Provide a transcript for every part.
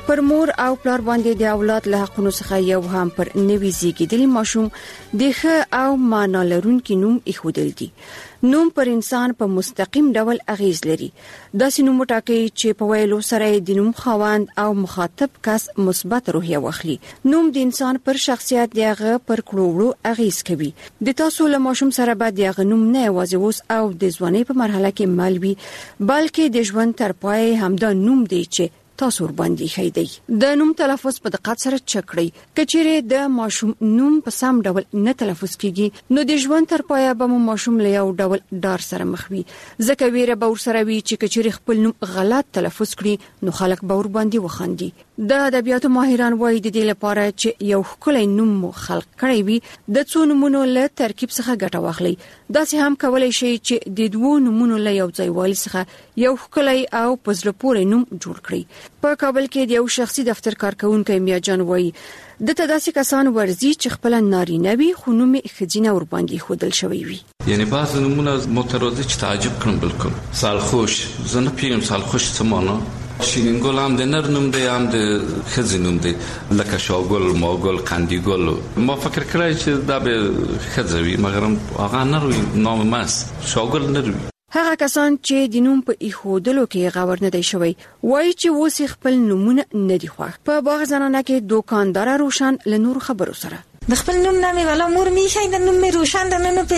پر مور او پلار باندې د اولاد له حقونو څخه یو هم پر نوي زیږیدلي ماشوم د ښه او معنا لرونکي نوم ایښودل دي. نوم پر انسان په مستقیم ډول اغیز لري. داسې نوم وټاکئ چې په ویلو سره د نوم خاوند او مخاطب کس مثبت روحیه واخلي. نوم د انسان پر شخصیت دغه پر کړوړو اغیز کوي. د تاسو له ماشوم سره به دغه نوم نه یوازې اوس او د ځوانۍ په مرحله کې مالوي، بلکې د ژوند تر پای همدا نوم دی چې تاسو ور باندې خېدی. د نوم تلفظ په دقت سره چک کړئ. کچېره د ماشوم نوم په سم ډول نه تلفظ کیږي نو د ژوند تر پایه به ماشوم له یو ډول ډار سره مخ وي. ځکه ویره به ور سره وي چې کچېره خپل نوم غلط تلفظ کړي نو خلک به ور باندې وخاندي. د ادبیاتو ماهران وایي د دې لپاره چې یو خلای نوم مو خلق کړی وي د څو نومونو له ترکیب څخه ګټه واخلي. داسې هم کولای شي چې د دوو نومونو له یو ځای والي څخه یو خلای او پزله پورې نوم جوړ کړي. په کابل کې د یو شخصي دفتر کارکونکو میا جان وایي د تداسي کسان ورزي چې خپل نارینه وي خو نوم خزینه ور باندې خودل شوی وي. یعنی بعض نمونه مترادف چې تعجب کړم بالکل. سالخوش زنه پیرم سالخوش څه معنا؟ شیرین ګل هم د نر نوم دی هم د ښځې نوم دی، لکه شاګل، ماګل، قندیګل. ما فکر کړی چې دا به ښځه وي مګر هغه نر وي، نام ماست شاګل نر وي. هغه کسان چې د نوم په ایښودلو کې غور نه دی شوی وایي چې اوس خپل نومونه نه دي خوښ. په باغ زنانه کې دوکاندار روشن له نور خبرو سره د خپل نوم نامې والا مور میخای د نوم روشن د نوم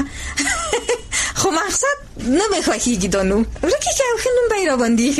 پیګما خو مقصد نه بخواهیږي د نوم ورکی که خو نوم به را باندې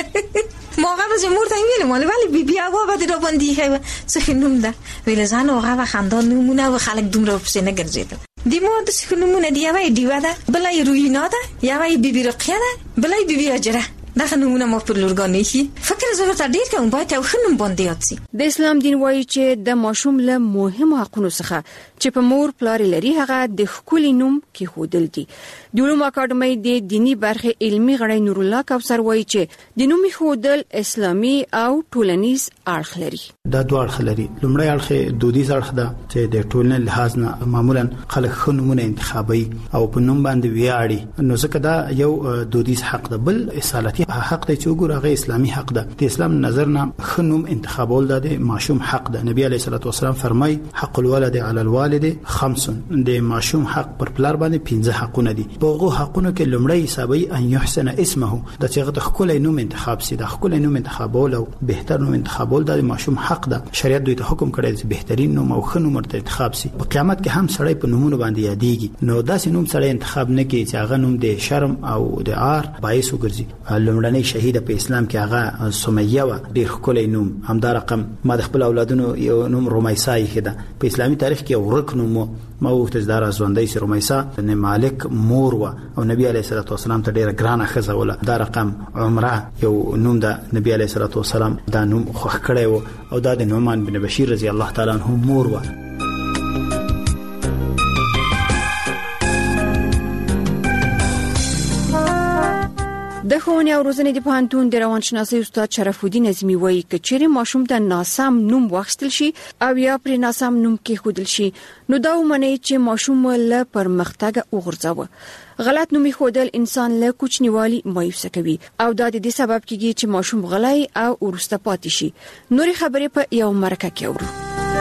خای ما هغه به مور ته ویل ولی بی هغه به را باندې خای څه نوم ده ویل زن هغه خندان نومونه و خلک دومره پسې نه ګرځیدل. دی مو د څه نومونه دی یوه دیوه ده، بلای روینا ده، یوه بیبي رقیه ده، بلای بیبي اجره. دغه نومونه ما پر لورګانې شي فکر ضرورت ډیر کوم باید یو خنوم باندې یاد شي. د اسلام دین وایي چې د ماشوم له مهمو حقونو څخه چې په مور پلار لري هغه د خولي نوم کې خودل دي. د علوم اکاډمۍ د دینی برخه علمي غړی نور الله کوثر وایي چې د نوم خودل اسلامي او ټولنیز اړخ لري. دا دوه اړخ لري. لومړی اړخ دودیز اړخ ده چې د ټولنې لحاظ نه معمولا خلک خنومونه انتخابي او په نوم باندې ویاړي، نو ځکه دا یو دودیز حق ده. بل اصالتي حق دی چې وګوره هغه اسلامي حق ده. د اسلام نظر نه خنوم انتخابول د ماشوم حق ده. نبی علیه الصلاه والسلام فرمای حق الولد علی الوالد خمس، د ماشوم حق پر پلار باندې 15 حقونه دي. په هغه حقونو کې لومړی حسابي ان يحسن اسمه، د چې د خپل نوم انتخاب سي، د خپل نوم انتخابول او بهتر نوم انتخابول د ماشوم حق ده. شریعت دوی ته حکم کړی چې بهترین نوم او خنوم ورته انتخاب سي. په قیامت کې هم سړی په نومونو باندې یادېږي، نو داسې نوم سړی انتخاب نه کوي چې هغه نوم د شرم او د عار باعث وګرځي. لومړنۍ شهیده په اسلام کې هغه سمیه و، ډیر ښکلی نوم. همدا رقم ما د خپل اولادونو یو نوم رومیسا یې ده. په اسلامي تاریخ کې یو ورک نوم ما وخت زدار ژوندۍ سي رومیسا د مالک مور و او نبی علیه الصلاه والسلام ته ډیره ګرانه ښځه وله. دا رقم عمره یو نوم ده، نبی علیه الصلاه والسلام دا نوم خوښ کړی و او دا د نعمان بن بشیر رضی الله تعالی عنہ مور و. د ښوونې او روزنې د پوهنتون د روانشناسۍ استاد شرف الدین اعظمي وایي که چیرې ماشوم ته ناسم نوم واخیستل شي او یا پرې ناسم نوم کېښودل شي نو دا ومنئ چې ماشوم له پرمختګه وغورځوه. غلط نوم ایښودل انسان له کوچنیوالي مایوسه کوي او دا د دې سبب کېږي چې ماشوم غلی او وروسته پاتې شي. نورې خبرې په یو مرکه کې اورو.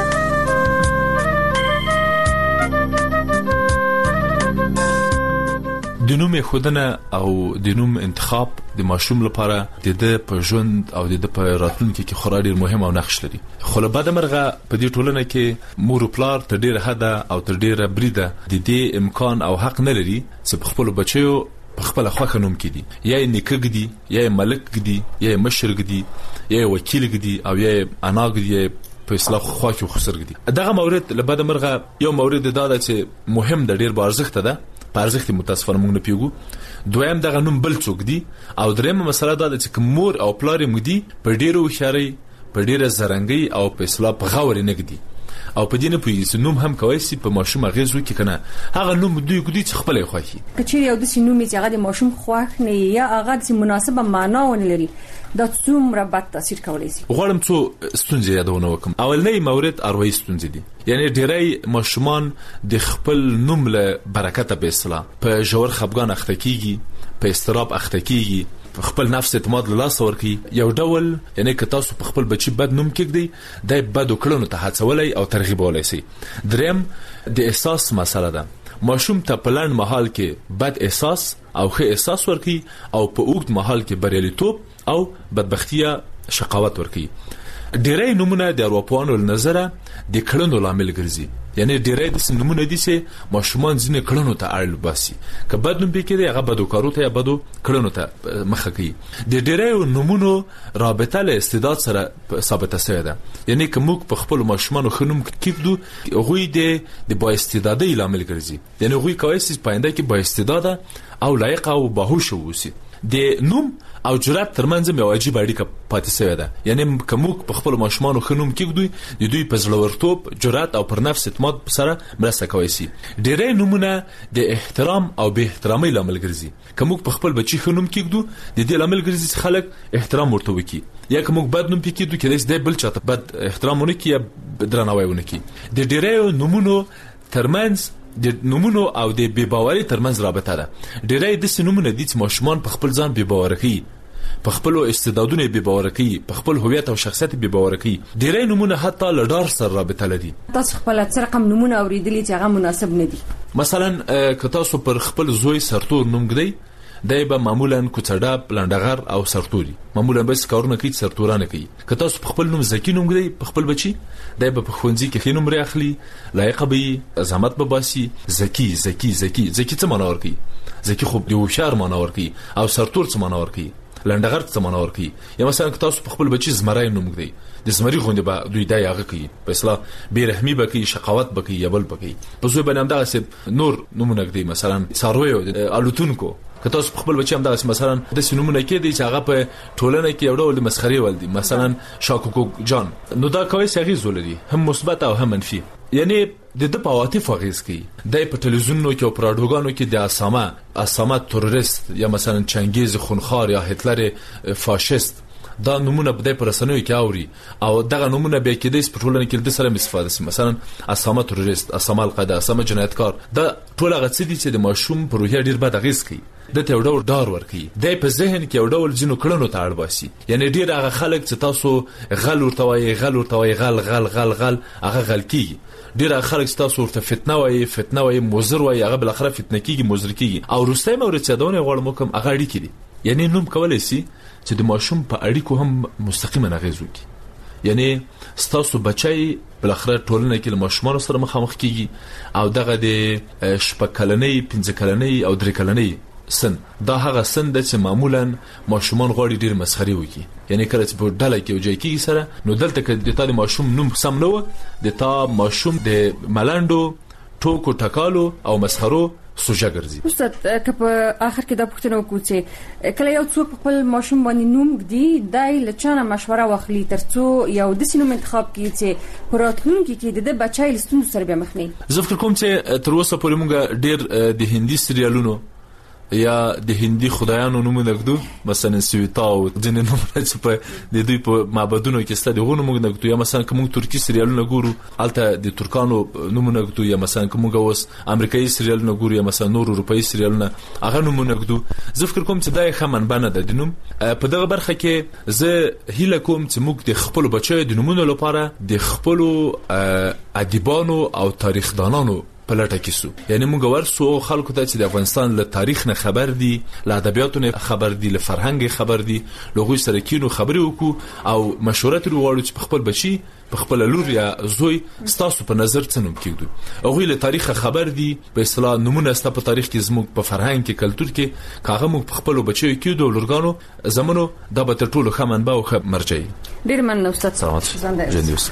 د نوم خودنه او د نوم انتخاب د ماشوم لپاره د په ژوند او د په راتلونکي کې خورا ډیر مهم او نقش لري. خو له بعد مرغه په دې ټولنه کې مور او پلار تر ډیره حده او تر ډیره بریده د دې امکان او حق نه لري چې په خپل بچو په خپل خوښه نوم کړي. یا نیکه ګدي، یا ملک ګدي، یا مشر ګدي، یا وکیل ګدي او یا انا ګدي په اصلاح خو کې خسر ګدي. دغه مورد له بعد مرغه یو مورد دا ده چې مهم د ډیر بارزښت ده، پارزښت متاسفانه موږ نه پیګو. دویم دغه نوم بل څوک دی او درېمه مسله دا ده چې مور او پلار یې مودي په ډیرو هوښیارۍ، په ډیره زرنګۍ او په اصلاح په غور نه ګدي او په دې نه پوهېږي چې نوم هم کولی شي په ماشوم اغېز وکړي که نه. هغه نوم دوی ګدي چې خپله یې خوښي. که چیرې یو داسې نوم چې هغه د ماشوم خوښ نه یا هغه داسې مناسبه معنا ونه لري دا څومره بد تاثیر کولی شي. غواړم څو ستونزې یادونه وکړم. اولنی مورد اروايي ستونزې دي، یعنی ډېری ماشومان د خپل نوم له برکته به اصطلاح په ژور خفګان اخته کېږي، په اضطراب اخته کېږي، خپل نفس اعتماد له لاس ورکي یو ډول یعنی که تاسو په خپل بچي بد نوم کېږدئ د بد کړنو ته هڅولای او ترغیبولای شي. دریم د احساس مسله ده. ماشوم ته په لنډ مهال کې بد احساس او ښه احساس ورکي او په اوږد مهال کې بریالیتوب او بدبختی شقاوت ورکي. ډیری نمونه د اروپایانو نظره د کړنو لامل ګرځي. یعنی ډیری د نمونه دي چې ماشومان ځینې کړنو ته اړ باسي که بد نوم پکې دی هغه بدو کارو ته یا بدو کړنو ته مخه کوي. د ډیری نمونو رابطه له استعداد سره ثابته شوې ده. یعنی که موږ په خپل ماشومانو خنوم کېږدو غوي د با استعدادۍ لامل ګرځي. یعنی غوي کوي چې پاینده کې با استعداد او لایق او باهوش ووسی. د نوم او جرأت ترمنځ یو عجیب اړیکه پاتې شوې ده. یعنی کوم په خپل ماشومانو خنوم کېږدوي د دوی په زړورتوب جرأت او پر نفس اعتماد سره مرسته کوي سي. ډېرې نمونه د احترام او به احترامي لامل ګرځي. کوم په خپل بچي خنوم کېږدو د دې لامل ګرځي چې خلک احترام ورته وکړي یا کوم بد نوم پکېږدو کې د بل چاته بد احترام ونه کړي یا درناوی ونه کړي. د ډېرې نمونو ترمنځ د نمونو او د بې باورۍ ترمنځ رابطه ده. ډېری د نمونه دي چې ماشومان په خپل ځان بې باور کوي، په خپل استعدادونه بې باور کوي، په خپل هویت او شخصیت بې باور کوي. ډېری نمونه حتی له ډار سره رابطه لري. تاسو خپل څه رقم نمونه اوریدلی چې هغه مناسب نه دي؟ مثلا که تاسو پر خپل زوی سرتور نوم ږدئ دای به معمولا کوڅډاب لنډغر او سرتوري معمولا بس کارونه کوي سرتورانه کوي. که تاسو خپل نوم زکی نوم ږدئ په خپل بچي دای به په خوندزي کې خینوم ری اخلي، لایق به زحمت به باسي. زکی زکی زکی زکی څه معنا ورکي؟ زکی خو د هوښیار معنا ورکي او سرتور څه معنا ورکي؟ لنډغر څه معنا ورکي؟ یا مثلا که تاسو په خپل بچي زمری نوم ږدئ د زمری غونډه به دوی دای هغه کوي په اصطلاح بیرحمی به کوي، شقاوت به کوي یا بل به کوي. په زوی باندې هم دا نور نومونه ږدئ مثلا ساروی الوتونکو. که تاسو خپل بچی هم دا مثلا د سنمونه کې دي چې هغه په ټولنه کې یو ډول مسخري ولدي مثلا شاکوکو جان، نو دا کوي چې هغه زولري هم مثبت او هم منفي. یعنی د په عواطف غیز کوي. د په تلویزیونونو کې او په راډیوګانو کې د اسامه تروریست یا مثلا چنګیز خونخوار یا هتلر فاشیست دا نمونه په دې پرسنوي کې اوري او دغه نمونه به کې د پټرولن کې د سره استفاده سي. مثلا اسامه تروریست، اسامه القاعده، اسامه جنایتکار، دا ټول هغه څه دي چې د ماشوم په روحیه ډیر بد اغیز کوي. د ته وړو ډار ورکي د په ذهن کې وړو ځینو کړنو ته اړ باسي. یعنی ډیر هغه خلک چې تاسو غل ورتوي غل هغه غل کی. ډیر خلک چې تاسو ورته فتنه وای موزر وای هغه بل اخره فتنه کیږي موزر کیږي. او روسي مورد چې دونه غوړم کوم هغه اړیکې دي. یعنی نوم کولای شي چې د ماشوم په اړیکو هم مستقیما اغیز وکړي. یعنی ستاسو بچي بل اخره ټولنه کې له ماشومان سره مخامخ کیږي او دغه د شپکلنۍ 15 کلنۍ او 3 کلنۍ سن دا هغه سن د چې معمولا ماشومان غوړي ډیر مسخري وکي. یعنی کله چې په ډله کې وځي کیږي سره نو دلته کې د تا ماشوم نوم سم نه و، د تا ماشوم د ملندو ټوکو ټکالو او مسخرو سوجا ګرځي. استاد که په اخر کې دا پوښتنه وکړو چې کله یو څوک خپل ماشوم باندې نوم ږدي دای لچانه مشوره واخلي ترڅو یو د سینوم انتخاب کړي چې پراتلونکي کې د بچای لستون سره به مخني. زه فکر کوم چې تر اوسه پورې موږ ډیر د هندي سریالونو یا د هندي خدایانو نومونه ږدو، مثلا سویتا او ځینې نومونه چې په د دوی په معبدونو کې ستاسو غوونه موږ ږدو، یا مثلا کوم ترکی سریالونه ګورو الته د ترکانو نومونه ږدو، یا مثلا کوم اوس امریکایي سریالونه ګورو یا مثلا نور اروپایي سریالونه هغه نومونه ږدو. زه فکر کوم چې دا خمن بنه ده د نوم په دغه برخه کې. زه هیله کوم چې موږ د خپل بچو د نومونو لپاره د خپل ادیبانو او تاریخدانانو په لټه کې سو. یعنی موږ ورسو خلکو ته چې د افغانستان له تاریخ نه خبر دي، له ادبیاتو نه خبر دي، له فرهنګ خبر دي، له غوښ سره کینو خبرې وکړو او مشورت وروړو چې خپل بچي په خپل لور یا زوی ستاسو په نظر څه نوم کېږي. هغه له تاریخ خبر دي، په اصطلاح نمونه ست په تاریخ کې زموږ په فرهنګ کې کلچر کې کاغه موږ په خپل بچو کې دوه لورګانو زمونو د به تر ټولو خمنبه او خب مرجعي. ډیر مننه استاد. سلامات جنوس.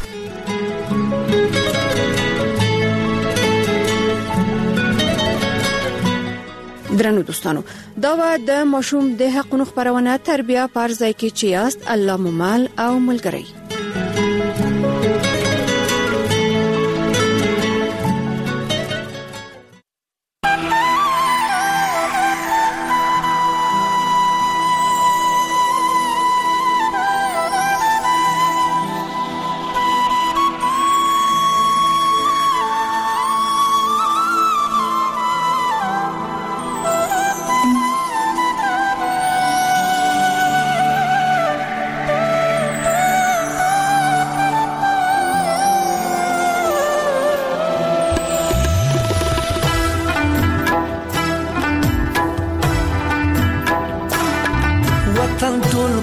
درنو دوستانو دا و د ماشوم د حقونو خبرونه تربیه پر ځای کې چې یاست الله ممال او ملګری.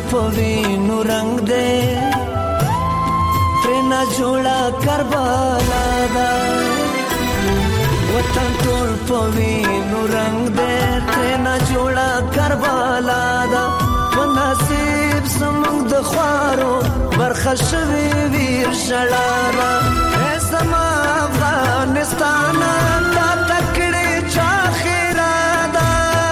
پوینو رنگ دے ترنا جوڑا کربلا دا وطن ټول پوینو رنگ دے ترنا جوڑا کربلا دا ونصیب سمنگ د خوارو برخه شوی ویر شلارا ایسما افغانستان تا تکڑی چا خیرا دا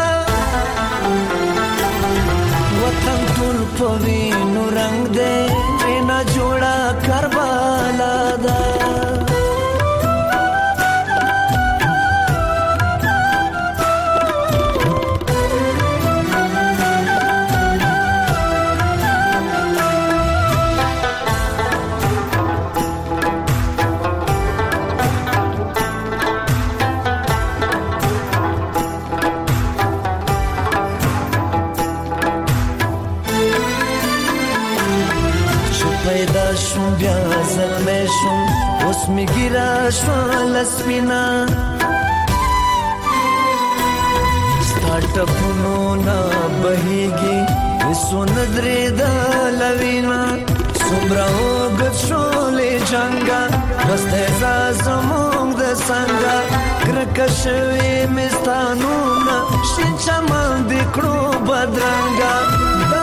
وطن ټول پوینو رنگ دے ترنا جوڑا کربلا دا شوم بیا زلمه شوم اوس می ګیرا شو لسمینا سټاپونو نا بهيږي وسو ندرې د لوینا سمراو ګښولې جنگا مسته زموږ د څنګه کرکشوي مستانو نا شین چمن د کړو بدرنګا د